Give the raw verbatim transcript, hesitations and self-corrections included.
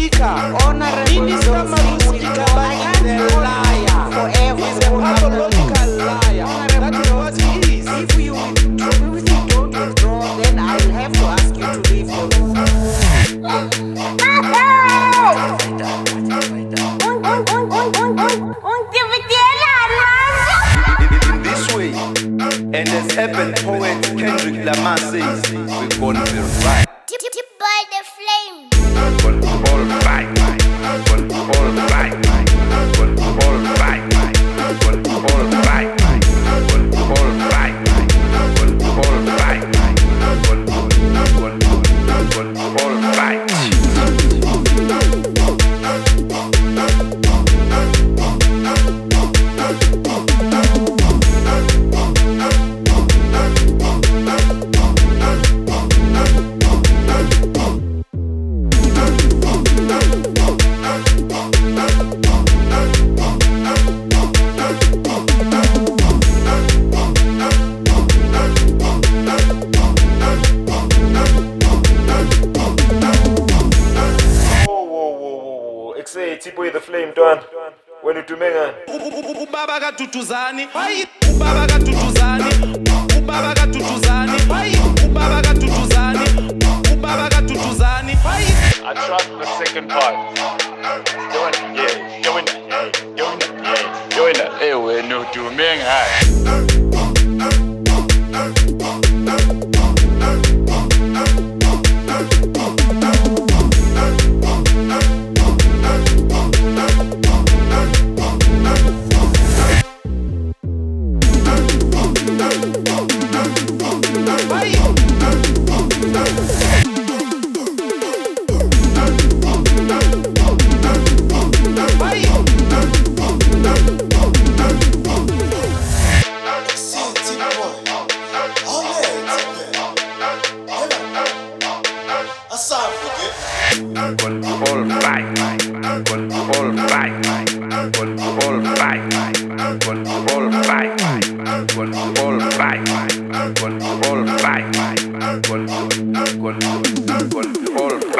speaker, Honorable Minister Marutika is a liar. Forever. He's a pathological liar. That is what he is. If you withdraw, if you don't withdraw, then I'll have to ask you to leave your room. In this way, and as happened, poet Kendrick Lamar says, we're gonna be right. By the flame. Gonna be all right. Gonna be all right. Gonna be all right. Gonna be all right. Gonna be all right. Gonna be all right. Gonna be gonna be all right. Say T-Boy the Flame done when you do menga ubaba katutuzani hayi ubaba katutuzani ubaba katutuzani hayi ubaba katutuzani ubaba katutuzani hayi I trust the second part. Doing it, yeah, doing it, yeah, doing it, yeah, doing it. Hey, when you do menga Gonna be all right. Gonna be all right. Gonna be all right. Gonna be all right. Gonna be all right. Gonna be all right. Gonna be gonna be gonna be all right.